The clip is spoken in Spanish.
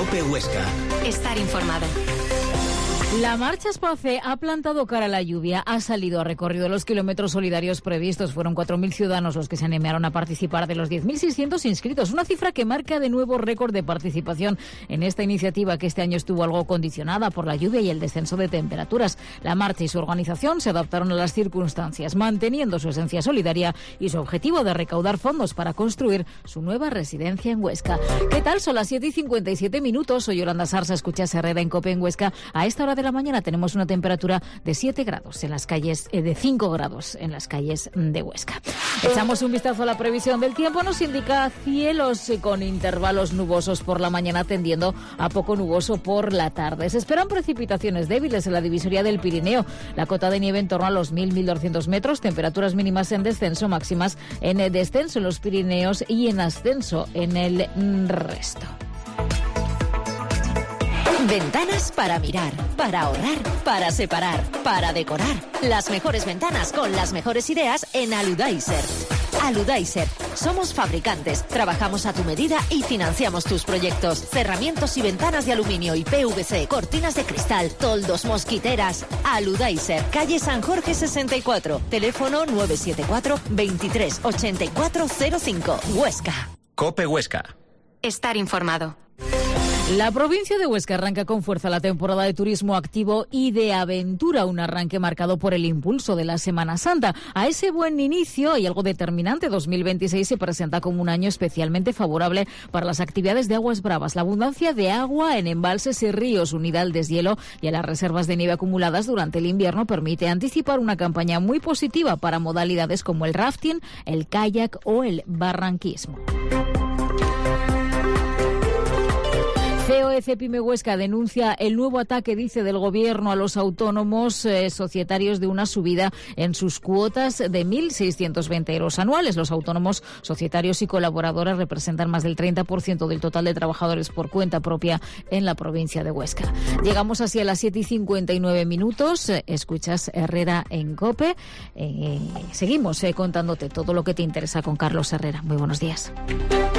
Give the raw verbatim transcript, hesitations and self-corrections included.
COPE Huesca. Estar informado. La Marcha Espace ha plantado cara a la lluvia, ha salido, ha recorrido los kilómetros solidarios previstos. Fueron cuatro mil ciudadanos los que se animaron a participar de los diez mil seiscientos inscritos. Una cifra que marca de nuevo récord de participación en esta iniciativa, que este año estuvo algo condicionada por la lluvia y el descenso de temperaturas. La marcha y su organización se adaptaron a las circunstancias, manteniendo su esencia solidaria y su objetivo de recaudar fondos para construir su nueva residencia en Huesca. ¿Qué tal? Son las siete y cincuenta y siete minutos. Soy Yolanda Sarsa, escuchas Herrera en COPE en Huesca. A esta hora de la mañana tenemos una temperatura de siete grados en las calles, eh, de cinco grados en las calles de Huesca. Echamos un vistazo a la previsión del tiempo. Nos indica cielos eh, con intervalos nubosos por la mañana, tendiendo a poco nuboso por la tarde. Se esperan precipitaciones débiles en la divisoria del Pirineo. La cota de nieve en torno a los mil a mil doscientos metros. Temperaturas mínimas en descenso, máximas en el descenso en los Pirineos y en ascenso en el resto. Ventanas para mirar, para ahorrar, para separar, para decorar. Las mejores ventanas con las mejores ideas en Aludaiser. Aludaiser. Somos fabricantes, trabajamos a tu medida y financiamos tus proyectos. Cerramientos y ventanas de aluminio y P V C, cortinas de cristal, toldos, mosquiteras. Aludaiser, calle San Jorge sesenta y cuatro. Teléfono nueve siete cuatro, veintitrés, ochenta y cuatro cero cinco. Huesca. COPE Huesca. Estar informado. La provincia de Huesca arranca con fuerza la temporada de turismo activo y de aventura, un arranque marcado por el impulso de la Semana Santa. A ese buen inicio y algo determinante, dos mil veintiséis se presenta como un año especialmente favorable para las actividades de aguas bravas. La abundancia de agua en embalses y ríos, unida al deshielo y a las reservas de nieve acumuladas durante el invierno, permite anticipar una campaña muy positiva para modalidades como el rafting, el kayak o el barranquismo. C O E Cepime Huesca denuncia el nuevo ataque, dice, del Gobierno a los autónomos eh, societarios de una subida en sus cuotas de mil seiscientos veinte euros anuales. Los autónomos societarios y colaboradores representan más del treinta por ciento del total de trabajadores por cuenta propia en la provincia de Huesca. Llegamos así a las siete y cincuenta y nueve minutos. Eh, escuchas Herrera en COPE. Eh, seguimos eh, contándote todo lo que te interesa con Carlos Herrera. Muy buenos días.